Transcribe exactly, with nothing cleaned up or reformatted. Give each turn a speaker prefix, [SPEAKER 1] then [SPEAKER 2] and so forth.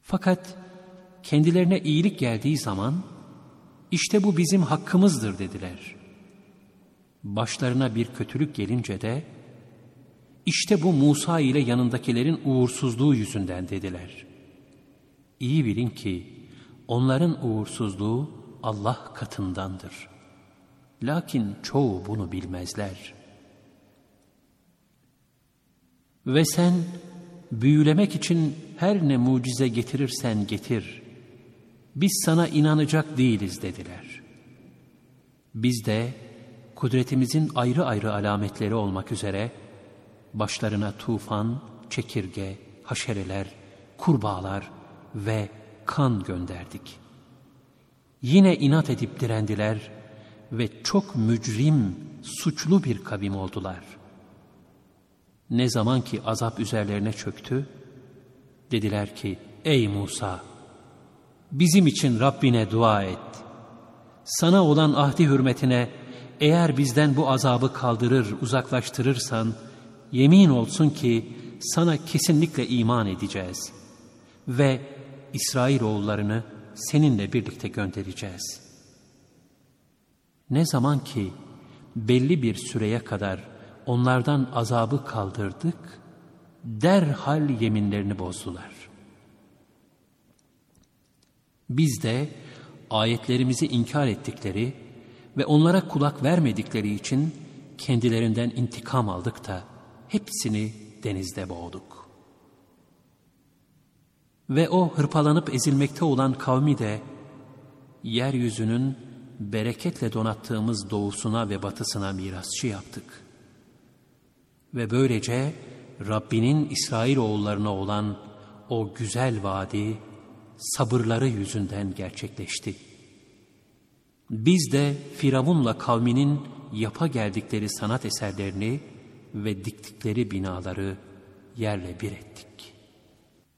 [SPEAKER 1] Fakat kendilerine iyilik geldiği zaman, işte bu bizim hakkımızdır dediler. Başlarına bir kötülük gelince de, işte bu Musa ile yanındakilerin uğursuzluğu yüzünden dediler. İyi bilin ki onların uğursuzluğu Allah katındandır. Lakin çoğu bunu bilmezler. Ve sen büyülemek için her ne mucize getirirsen getir, biz sana inanacak değiliz dediler. Biz de kudretimizin ayrı ayrı alametleri olmak üzere başlarına tufan, çekirge, haşereler, kurbağalar ve kan gönderdik. Yine inat edip direndiler ve çok mücrim, suçlu bir kavim oldular. Ne zaman ki azap üzerlerine çöktü, dediler ki, ey Musa, bizim için Rabbine dua et. Sana olan ahdi hürmetine eğer bizden bu azabı kaldırır, uzaklaştırırsan, yemin olsun ki sana kesinlikle iman edeceğiz ve İsrailoğullarını seninle birlikte göndereceğiz. Ne zaman ki belli bir süreye kadar onlardan azabı kaldırdık, derhal yeminlerini bozdular. Biz de ayetlerimizi inkar ettikleri ve onlara kulak vermedikleri için kendilerinden intikam aldık da hepsini denizde boğduk. Ve o hırpalanıp ezilmekte olan kavmi de yeryüzünün bereketle donattığımız doğusuna ve batısına mirasçı yaptık. Ve böylece Rabbinin İsrailoğullarına olan o güzel vaadi sabırları yüzünden gerçekleşti. Biz de Firavun'la kavminin yapa geldikleri sanat eserlerini ve diktikleri binaları yerle bir ettik.